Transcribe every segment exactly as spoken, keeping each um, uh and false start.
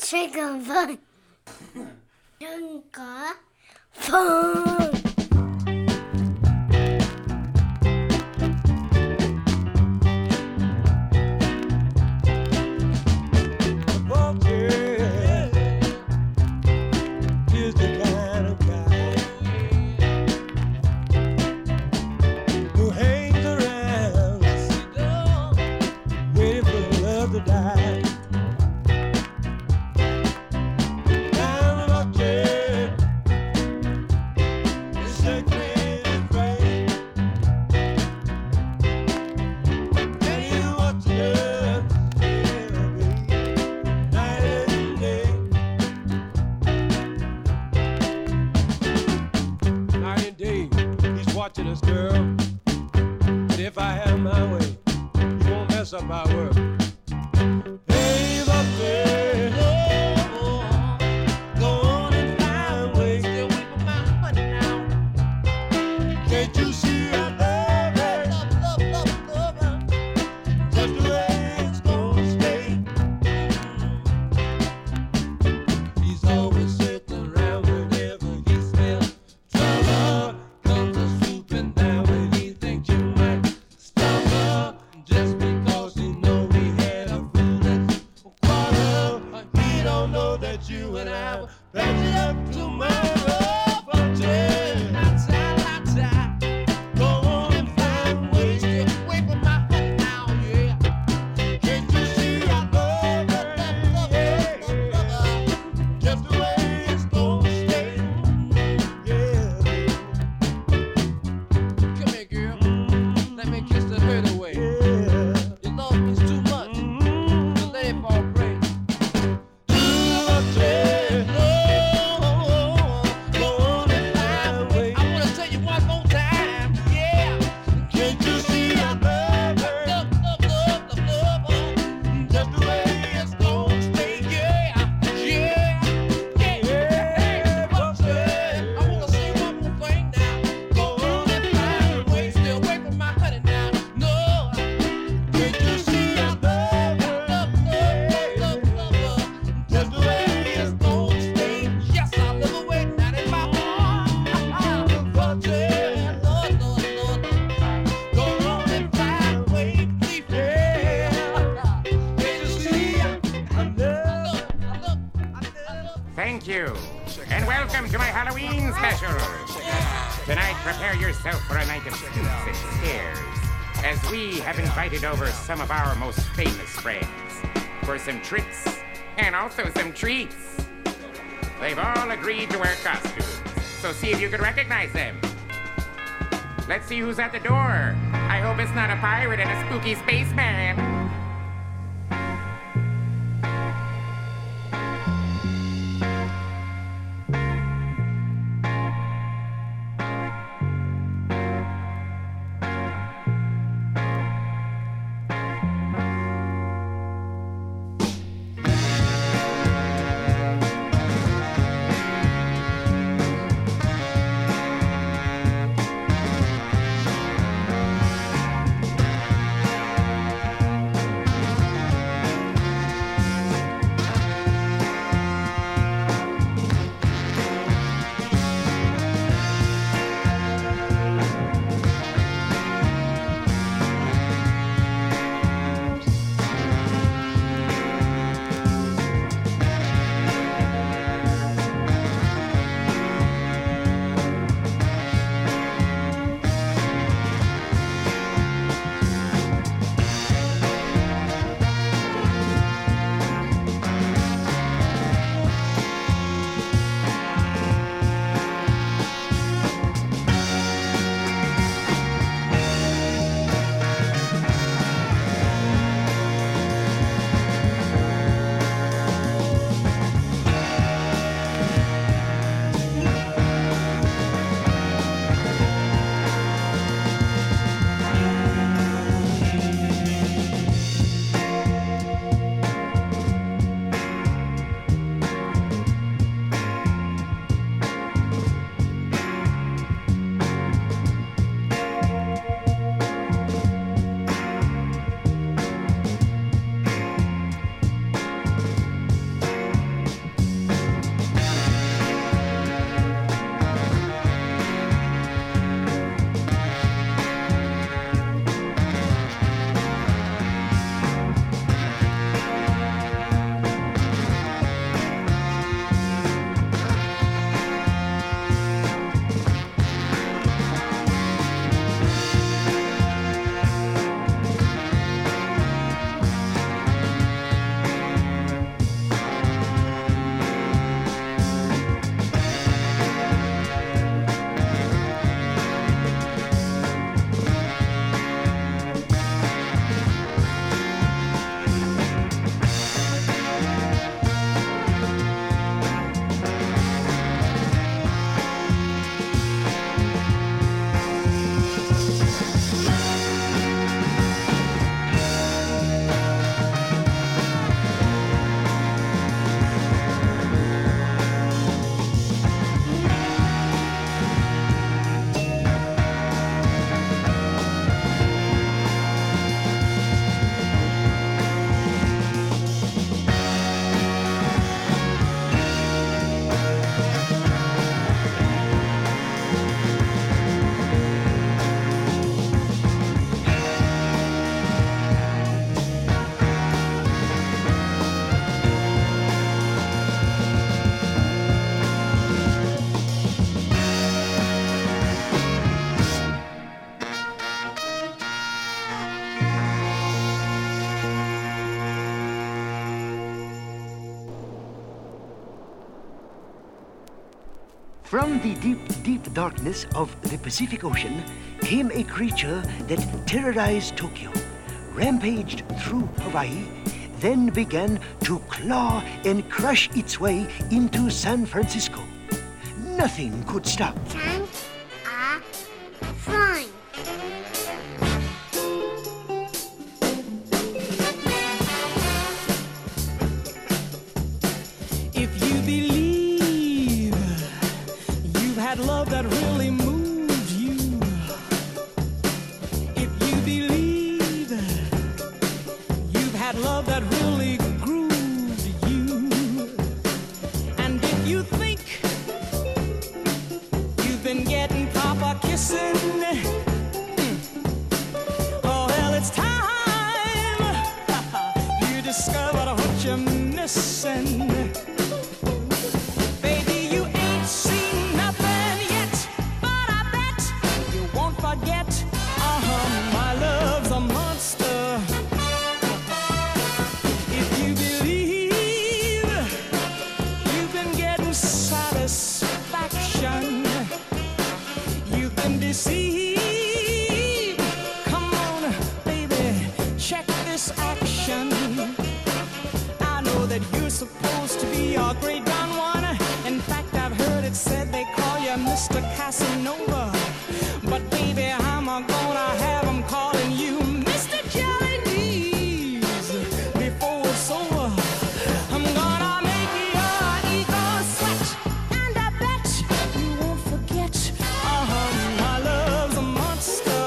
Chicken fun. Sugar fun. Watching us, girl. But if I have my way, you won't mess up our work. Hey, up there, oh, go on and find ways. Still wait for my honey now. Can't you see I love her? Love, love, love, love her. Just the way it's gonna stay. He's always sitting around whenever he smells trouble. You and I back it up to my love until outside, outside. Go on and find ways to wait for my honey now, yeah. Can't you see I love her, love her, love her, just the way it's gonna stay, yeah. Come here, girl, let me kiss the hurt away. Yeah. Your love is too much, mm-hmm. So let it fall prey. Thank you, and welcome to my Halloween special. Tonight, prepare yourself for a night of spooks and scares, as we have invited over some of our most famous friends for some tricks and also some treats. They've all agreed to wear costumes, so see if you can recognize them. Let's see who's at the door. I hope it's not a pirate and a spooky spaceman. From the deep, deep darkness of the Pacific Ocean came a creature that terrorized Tokyo, rampaged through Hawaii, then began to claw and crush its way into San Francisco. Nothing could stop. Tanks are flying. If you believe you've had love that really moved you, if you believe you've had love that really grooved you, and if you think you've been getting proper kissing, oh well, it's time you discovered what you're missing. Baby, you ain't seen nothing yet, but I bet you won't forget. Uh-huh, my love's a monster. If you believe you've been getting satisfaction, you've been deceived. Come on, baby, check this action. I know that you're supposed to be a great Don Juan. In fact, I've heard it said they call you Mister Casanova. But baby, I'm gonna have them calling you Mister Jelly Knees before it's over. I'm gonna make your ego sweat, and I bet you won't forget. Uh-huh, my love's a monster.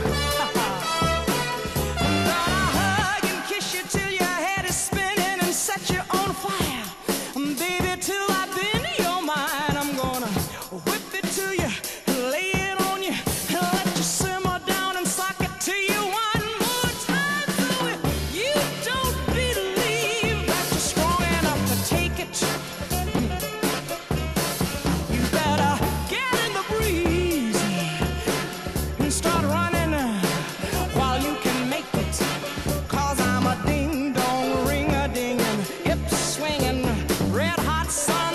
I'm gonna hug and kiss you till your head is spinning and set you on fire. Baby, till I've been your mind, I'm gonna whip it to you, lay it on you, and let you simmer down and sock it to you one more time. So if you don't believe that you're strong enough to take it, you better get in the breeze and start running while you can make it. Cause I'm a ding-dong, ring-a-ding, hip-swinging, red-hot son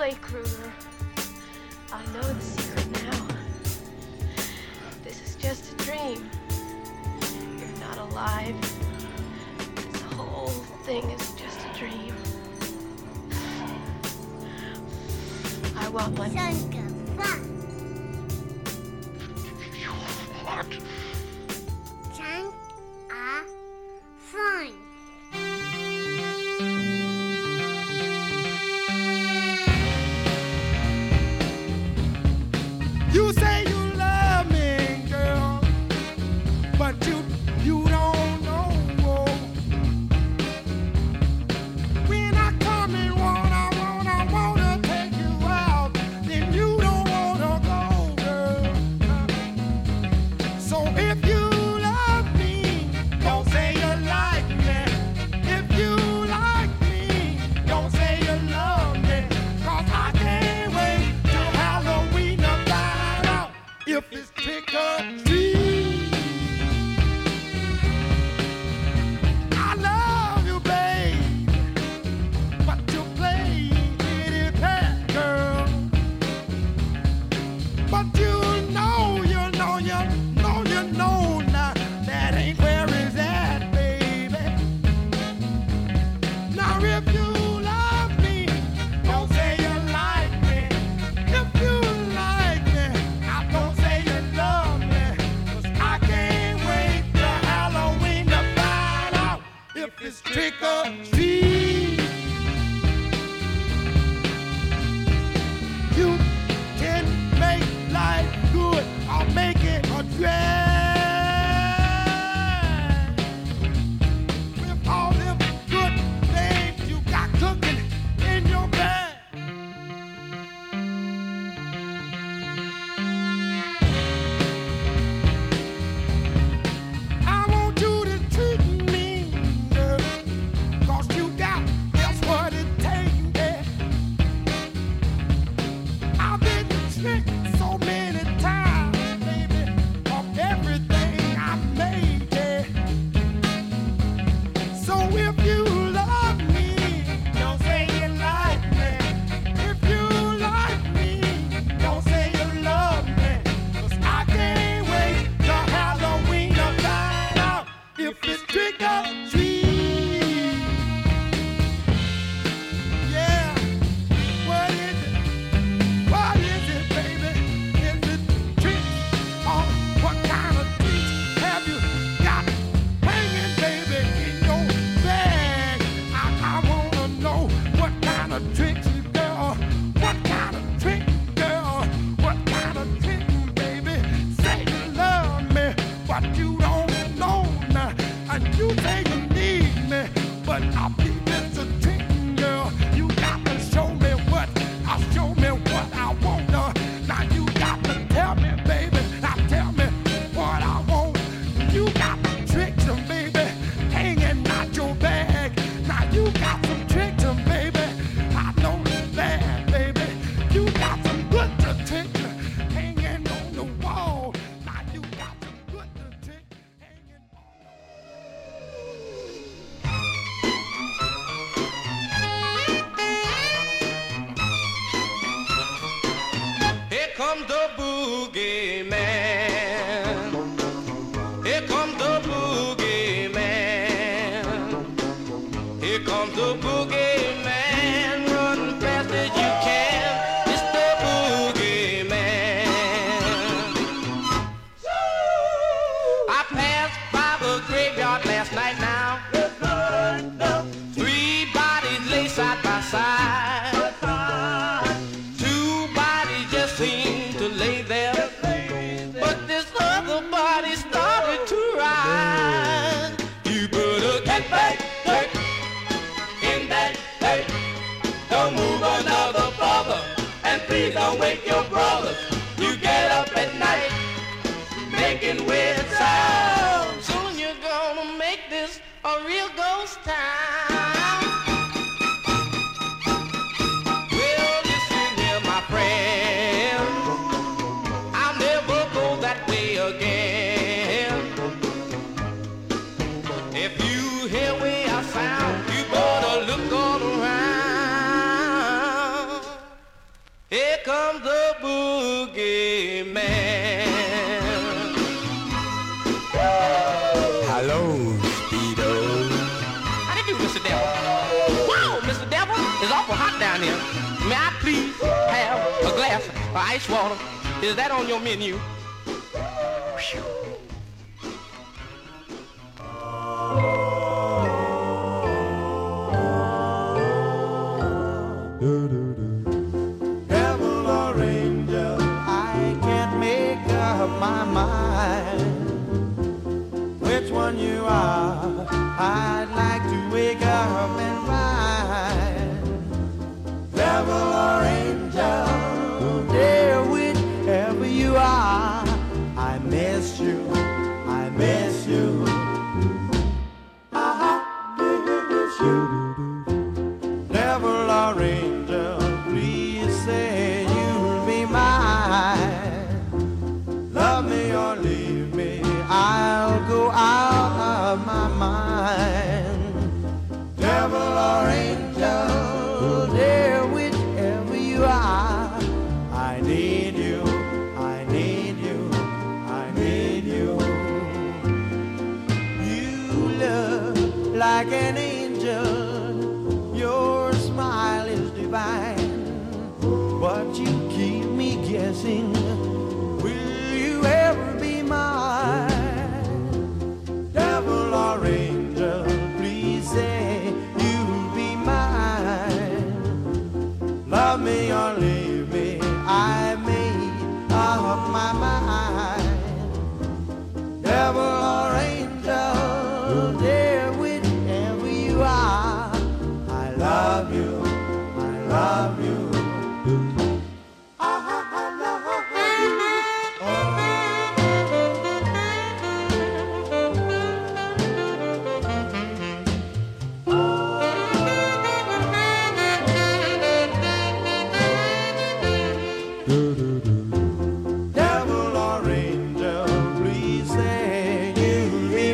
Golly, Kruger. I know the secret now. This is just a dream. You're not alive. This whole thing is just a dream. I want my... Sanka, fun. What? Chang, ah, fun. You say you love me, girl, but you you don't know. When I come and wanna, wanna, wanna take you out, then you don't wanna go, girl. So if you love me, don't say you like me. If you like me, don't say you love me. 'Cause I can't wait till Halloween to find out if it's trick or treat. I love you, babe, but you play it bad, girl. But you know, you know, you know, you know now that ain't where it's at, baby. Now if you love me, don't say you like me. If you like me, I don't say you love me. 'Cause I can't wait till Halloween to find out if it's trick or treat. You can make life good or make it a drag. With all them good things you got cooking in your bag. I want you to treat me, girl, 'cause you got just what it takes, yeah. I've been tricked so many times, baby, of everything I made, yeah. So if you love me, don't say you like me. If you like me, don't say you love me. 'Cause I can't wait till Halloween to find out if it's trick or treat. Yeah, what is it? What is it, baby? Is it trick or what kind of treats have you got hanging, baby, in your bag? I, I wanna know what kind of tricks, girl. What kind of trick, girl? What kind of trick, baby? Say you love me, but you don't know now. And you say you need me, but I'll be this a trick, girl. You got to show me what, I'll show me what I want. uh. Now you got to tell me, baby. Now tell me what I want. You got the tricks, uh, baby, hanging out your bag. Now you got some tricks, uh, baby. I know that, baby. You got some good uh, tricks uh, hanging on the wall. Now you got some good uh, tricks hanging on. Here comes the boogie man. Here comes the boogie man. Here comes the boogie man. Run fast as you can. It's the boogie man. I passed by the graveyard last night now. Three bodies lay side by side. Two bodies just seemed to lay there. But this other body started to rise. You better get back, quick, in that day. Don't move another brother, and please don't wake your brothers. You get up at night, making weird sounds. Soon you're gonna make this a real ghost town. Well, listen here, my friend. I'll never go that way again. If you hear where I sound, you better look all around. It's awful hot down here. May I please have a glass of ice water? Is that on your menu? Whew. Devil or angel, I can't make up my mind which one you are. I'd like to wake up and find. Devil or angel, dear, whichever you are, I miss you, I miss you, I miss you. Devil or angel, please say you'll be mine. Love me or leave me, I'll go out of my mind. Devil or angel, dear, whichever you are, I need you, I need you, I need you. You look like an angel, your smile is divine, but you keep me guessing, will you ever be mine? Devil or angel, please say you'll be mine. Love me or leave me, I made up my mind. Devil or angel, dear, whichever you are, I love you, I love you. Devil or angel, please say you'll be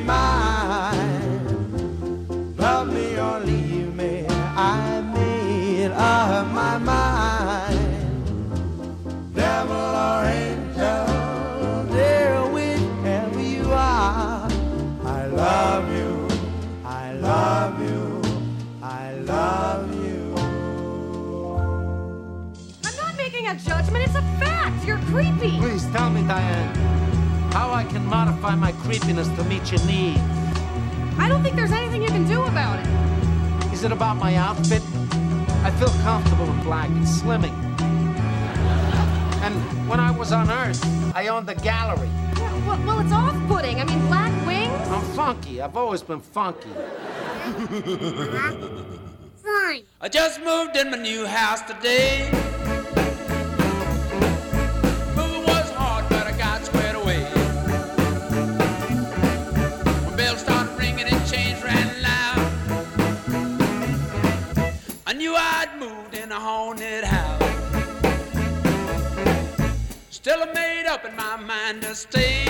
mine. Love me or leave me, I made up my mind. Devil or angel, dear, whichever you are, I love you, I love you, I love you. I'm not making a judgment, it's a fact. You're creepy. Please tell me, Diane, how I can modify my creepiness to meet your needs. I don't think there's anything you can do about it. Is it about my outfit? I feel comfortable in black and slimming. And when I was on Earth, I owned the gallery. Yeah, well, well, it's off-putting. I mean, black wings. I'm funky. I've always been funky. Fine. I just moved in my new house today. Moving was hard, but I got squared away. When bells started ringing and chains ran loud, I knew I'd moved in a haunted house. Still I made up in my mind to stay.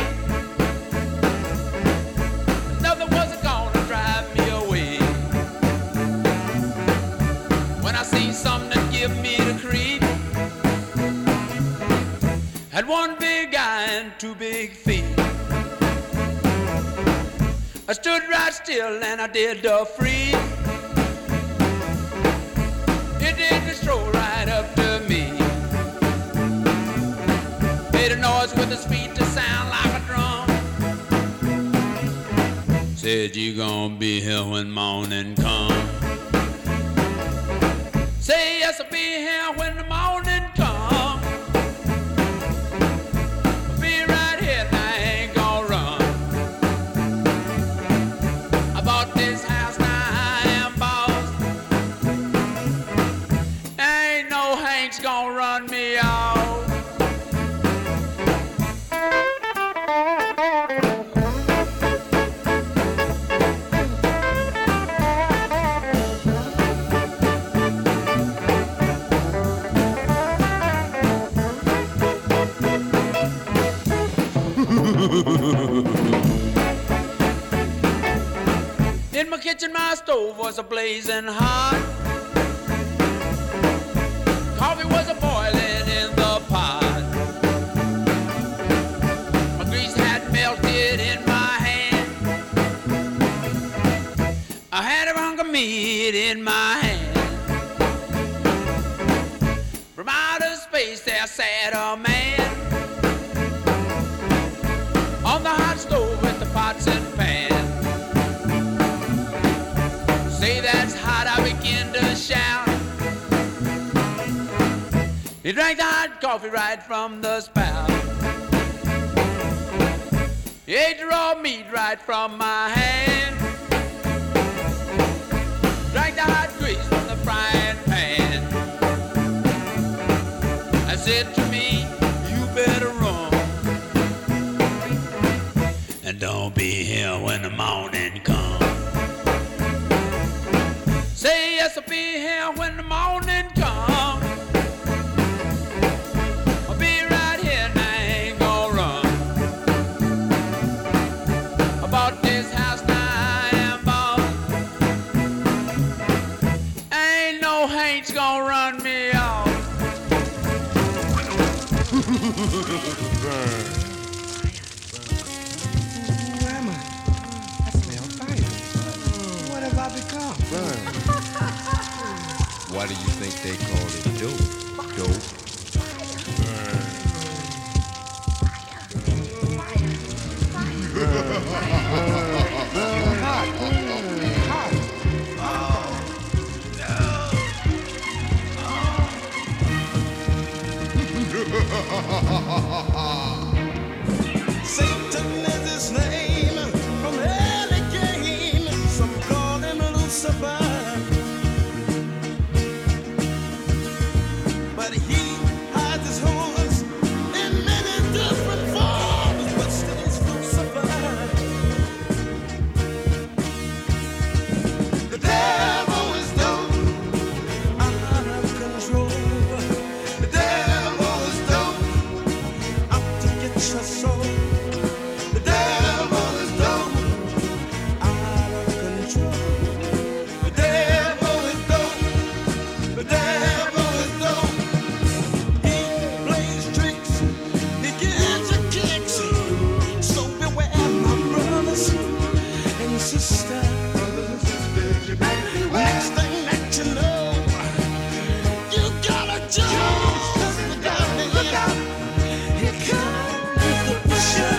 Nothing wasn't gonna drive me away. When I seen something that give me the creep, had one big eye and two big feet. I stood right still and I did the freeze. It did stroll right up to me. Made a noise with his feet to sound like a drum. Said you gonna be here when morning come. Say yes, I'll be here when the morning come. I'll be right here and I ain't gonna run. I bought this house, now I am boss. Ain't no Hank's gonna run me off. In my kitchen, my stove was a blazing hot. Coffee was a boiling in the pot. My grease had melted in my hand. I had a hunk of meat in my hand. sad old man on the hot stove with the pots and pans. Say that's hot, I begin to shout. He drank the hot coffee right from the spout. He ate the raw meat right from my hand. Drank the hot grease from the frying pan. I said to me, you better run and don't be here when the morning comes. Say yes, I'll be here when the morning comes. I'll be right here and I ain't gonna run. I bought this house, now I am boss. Ain't no haints gonna run me off. Burn. Who am I? I smell fire. What have I become? Burn. Why do you think they call it dope? Dope. Burn. Burn. Hot. Hot. Satan is his name from any game. Some call him Lucifer, but he hides his horns in many different forms. But still he's Lucifer. The devil is dope, out of control. The devil is dope, out to get your soul. The devil is dope, out of control. The devil is dope, the devil is dope. He plays tricks, he gives you kicks. So beware, my brothers and sisters. Next thing that you know, you gotta jump. Look out, look out. Here comes the pusher.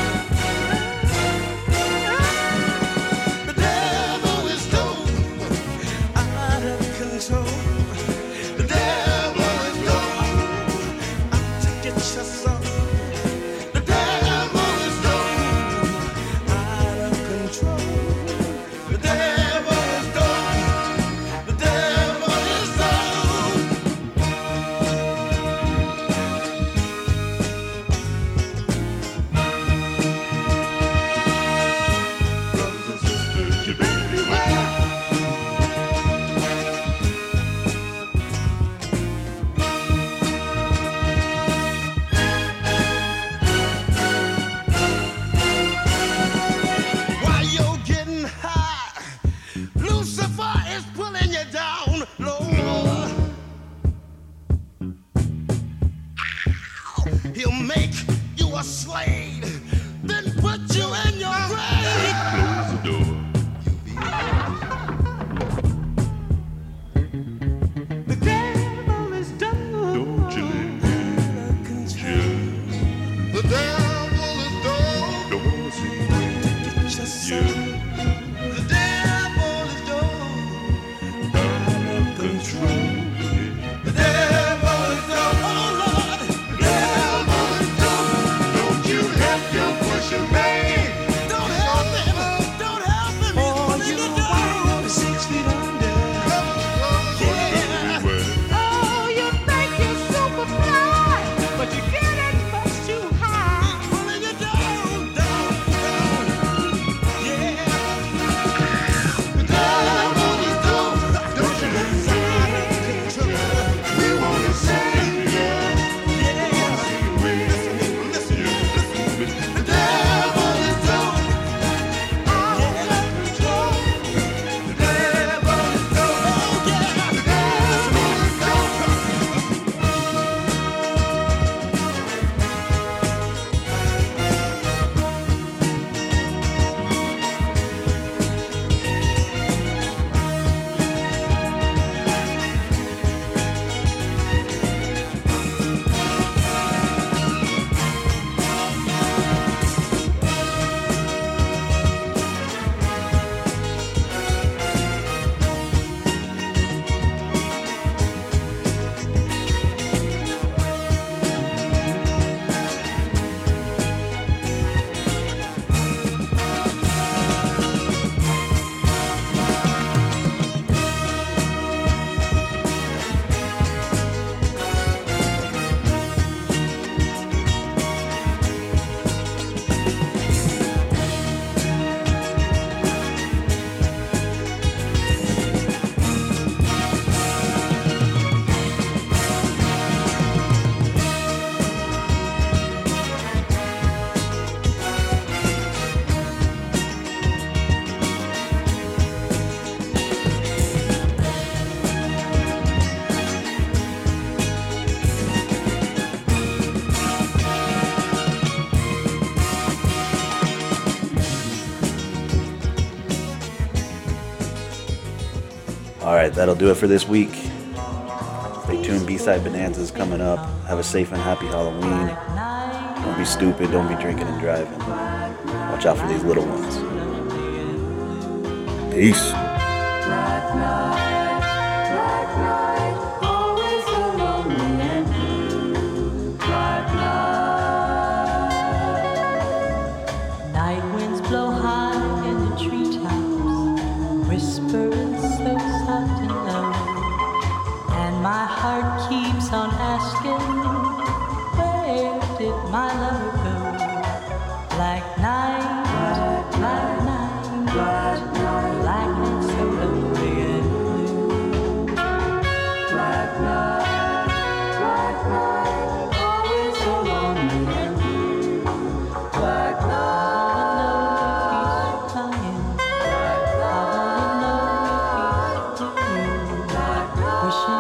The devil is dope, out of control. The devil is dope, out to get your soul. The devil is dope, out of control. The devil is dope, the devil is dope. Brothers and sisters, you better beware. While you're getting high, Lucifer is pulling you down low. He'll make you a slave, then put you in your grave. Close the door. The devil is done. Don't you The devil is done. Don't see you. The devil is done. Out of control. The devil is done. Oh Lord. The devil is done. Don't you right, that'll do it for this week. Stay tuned. B-Side Bonanza is coming up. Have a safe and happy Halloween. Don't be stupid. Don't be drinking and driving. Watch out for these little ones. Peace. Night winds blow high in the treetops, whispering so soft and low, and my heart keeps on asking, where did my lover go? Black night, black night, black and so lonely and blue. Black night, black night, always so lonely and blue. Black night. Wishing